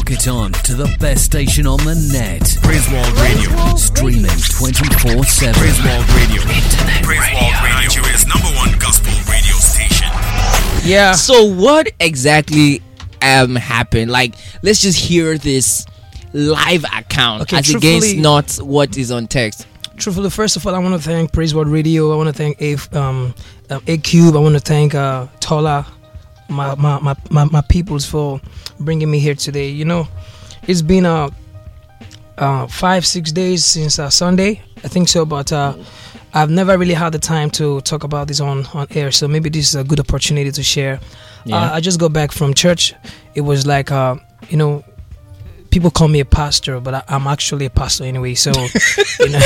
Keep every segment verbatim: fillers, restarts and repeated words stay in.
Lock it on to the best station on the net. Praiseworld Radio. Streaming twenty-four seven. Praiseworld Radio. Internet Praiseworld Radio. Nigeria's number one gospel radio station. Yeah. So what exactly um happened? Like, let's just hear this live account Okay, as truthfully- against not what is on text. Truthfully, first of all, I want to thank Praiseworld Radio. I want to thank A, um, uh, A Cube. I want to thank uh, Tola, my my, my my my peoples for bringing me here today. You know, it's been uh, uh five six days since uh, Sunday, I think so. But uh, I've never really had the time to talk about this on on air. So maybe this is a good opportunity to share. Yeah. Uh, I just got back from church. It was like uh, you know. People call me a pastor, but I, I'm actually a pastor anyway. So, you know,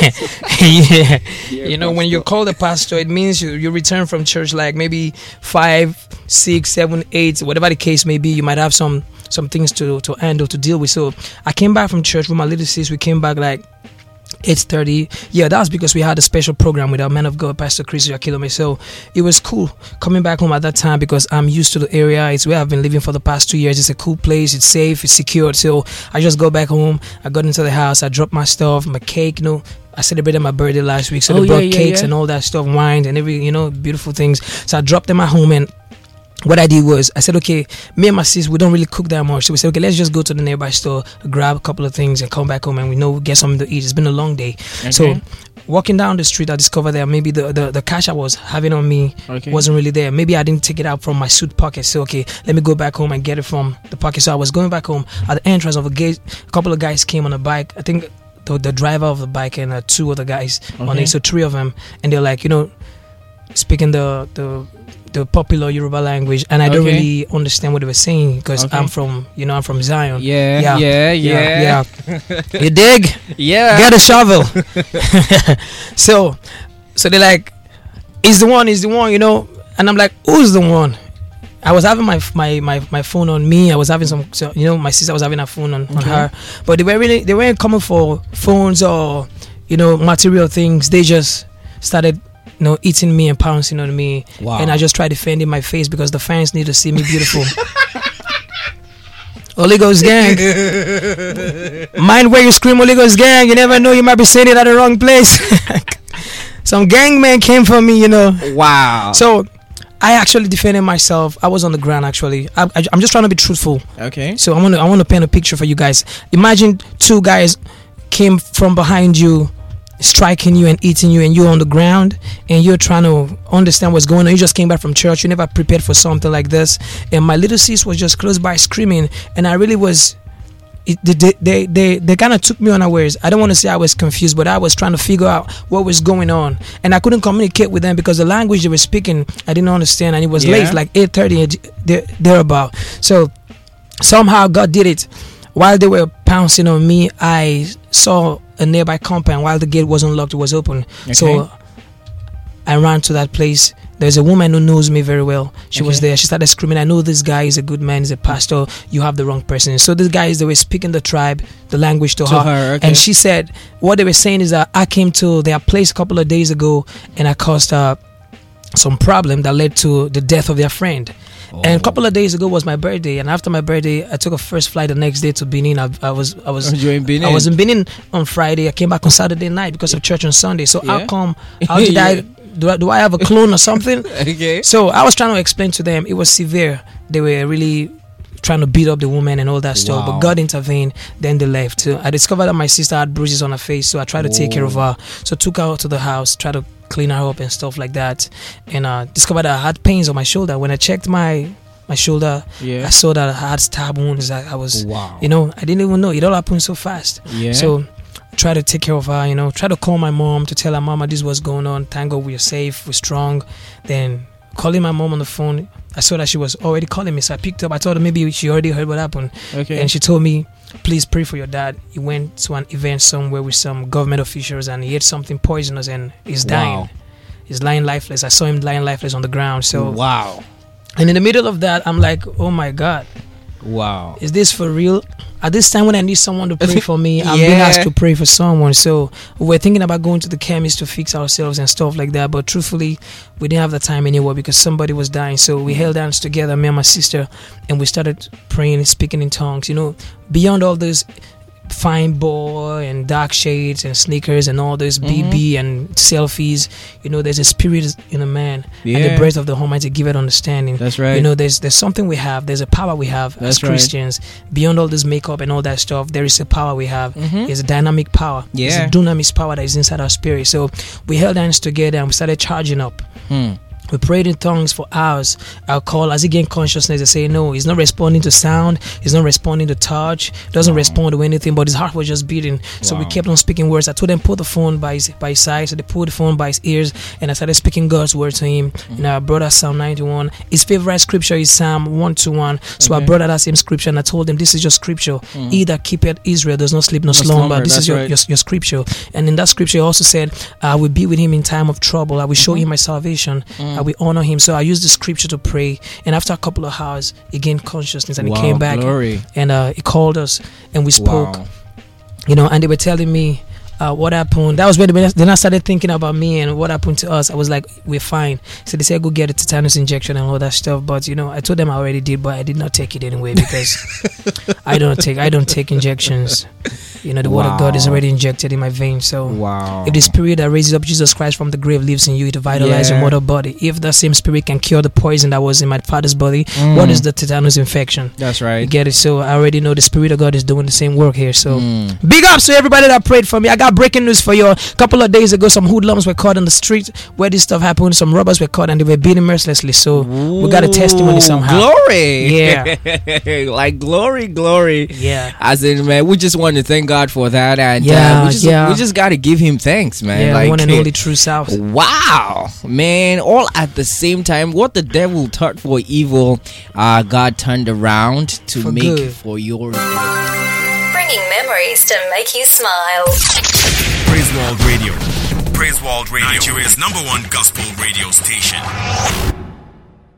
yeah, you know, when you're called a pastor, it means you, you return from church like maybe five, six, seven, eight, whatever the case may be. You might have some some things to to handle, to deal with. So, I came back from church with my little sis. We came back like eight thirty. Yeah, that's because we had a special program with our man of God, Pastor Chris Yakilome. So it was cool coming back home at that time because I'm used to the area. It's where I've been living for the past two years. It's a cool place. It's safe. It's secured. So I just go back home. I got into the house. I dropped my stuff, my cake. You know, I celebrated my birthday last week. So Oh, they brought yeah, yeah, cakes yeah. and all that stuff, wine and every, you know, beautiful things. So I dropped them at home, and what I did was I said, okay, me and my sis, we don't really cook that much. So we said, okay, let's just go to the nearby store, grab a couple of things and come back home, and we know we get something to eat. It's been a long day. So walking down the street, I discovered that maybe the, the, the cash I was having on me Okay. wasn't really there. Maybe I didn't take it out from my suit pocket. So, okay, let me go back home and get it from the pocket. So I was going back home. At the entrance of a gate, a couple of guys came on a bike. I think the, the driver of the bike and uh, two other guys on Okay. it. So three of them. And they're like, you know, speaking the... the the popular Yoruba language, and I don't Okay. really understand what they were saying because Okay. I'm from, you know, I'm from Zion. Yeah, Yeah. yeah, yeah, yeah. yeah. You dig? yeah. Get a shovel. so, so they're like, "Is the one? Is the one?" You know, and I'm like, "Who's the one?" I was having my my my, my phone on me. I was having some, so, you know, my sister was having her phone on, on Okay. her, but they were really they weren't coming for phones or, you know, material things. They just started, you know, eating me and pouncing on me. Wow. And I just tried defending my face because the fans need to see me beautiful. Holy Ghost gang. Mind where you scream Holy Ghost gang. You never know, you might be saying it at the wrong place. Some gang man came for me, you know. Wow. So I actually defended myself. I was on the ground actually. I, I, I'm just trying to be truthful. Okay. So I want to I want to paint a picture for you guys. Imagine two guys came from behind you, striking you and eating you, and you're on the ground and you're trying to understand what's going on. You just came back from church. You never prepared for something like this. And my little sis was just close by screaming, and I really was. It, they they they, they kind of took me unawares. I don't want to say I was confused, but I was trying to figure out what was going on, and I couldn't communicate with them because the language they were speaking I didn't understand, and it was Yeah. late, like eight thirty there thereabout. So somehow God did it. While they were pouncing on me, I saw a nearby compound. While the gate wasn't locked, it was open. So Okay. I ran to that place. There's a woman who knows me very well. She was Okay. there. She started screaming, "I know this guy is a good man, he's a pastor. You have the wrong person." So these guys, they were speaking the tribe, the language to, To her, okay. And she said, what they were saying is that I came to their place a couple of days ago and I caused uh, some problem that led to the death of their friend. And a couple of days ago was my birthday, and after my birthday, I took a first flight the next day to Benin. I, I was, I was, You in Benin? I was in Benin on Friday. I came back on Saturday night because of church on Sunday. So Yeah. how come? How did Yeah. I? Do I do I have a clone or something? Okay. So I was trying to explain to them it was severe. They were really trying to beat up the woman and all that stuff. Wow. But God intervened. Then they left. So I discovered that my sister had bruises on her face. So I tried to take care of her. So took her to the house, tried to clean her up and stuff like that. And uh, discovered that I had pains on my shoulder. When I checked my my shoulder, Yeah. I saw that I had stab wounds. I, I was, Wow. you know, I didn't even know. It all happened so fast. Yeah. So try to take care of her, you know, try to call my mom to tell her, "Mama, this was going on. Thank God we're safe, we're strong." Then calling my mom on the phone, I saw that she was already calling me. So I picked up. I told her maybe she already heard what happened. Okay. And she told me, "Please pray for your dad. He went to an event somewhere with some government officials and he ate something poisonous and he's dying. Wow. He's lying lifeless." I saw him lying lifeless on the ground. So, wow. and in the middle of that, I'm like, "Oh my God." Wow. Is this for real? At this time when I need someone to pray for me, I'm being Yeah. asked to pray for someone. So we were thinking about going to the chemist to fix ourselves and stuff like that. But truthfully, we didn't have the time anymore because somebody was dying. So we held hands together, me and my sister, and we started praying and speaking in tongues. You know, beyond all those fine boy and dark shades and sneakers and all those B B and selfies, you know, there's a spirit in a man, and Yeah. the breath of the Almighty give it understanding. That's right. You know, there's there's something we have. There's a power we have That's as right. Christians. Beyond all this makeup and all that stuff, there is a power we have. Mhm. It's a dynamic power. It's Yeah. a dunamis power that is inside our spirit. So we held hands together and we started charging up. Hmm. We prayed in tongues for hours. I'll call as he gained consciousness. They say no, he's not responding to sound. He's not responding to touch. Doesn't respond to anything. But his heart was just beating. So we Wow. kept on speaking words. I told them put the phone by his by his side. So they put the phone by his ears, and I started speaking God's word to him. And I brought out Psalm ninety-one. His favorite scripture is Psalm one to one. So I Okay. brought out that same scripture, and I told him this is your scripture. He that keepeth Israel does not sleep nor slumber. slumber, This that's is your, right. your your scripture. And in that scripture, he also said, I will be with him in time of trouble. I will show him my salvation. I will honor him. So I used the scripture to pray. And after a couple of hours, he gained consciousness and Wow, he came back. glory. And uh, he called us and we spoke. Wow. You know, and they were telling me uh, what happened. That was when they, then I started thinking about me and what happened to us. I was like, we're fine. So they said, go get a tetanus injection and all that stuff. But you know, I told them I already did, but I did not take it anyway because I don't take I don't take injections. You know, the word of God is Wow. already injected in my veins. So Wow. if the spirit that raises up Jesus Christ from the grave lives in you, it vitalizes Yeah. your mortal body. If that same spirit can cure the poison that was in my father's body, Mm. what is the tetanus infection? That's You right. get it? So I already know the spirit of God is doing the same work here. So Mm. big ups to everybody that prayed for me. I got breaking news for you. A couple of days ago, some hoodlums were caught on the street where this stuff happened. Some robbers were caught and they were beaten mercilessly. So we got a testimony Ooh, somehow. Glory. Yeah. Like glory, glory. Yeah. As in, man, we just want to thank God for that, and Yeah, uh, we just yeah. we just got to give Him thanks, man. Yeah, like, one and only true South. wow, man! All at the same time, what the devil thought for evil, uh, God turned around to For make good. for your good. Bringing memories to make you smile. Praise World Radio. Praise World Radio. Nigeria's number one gospel radio station.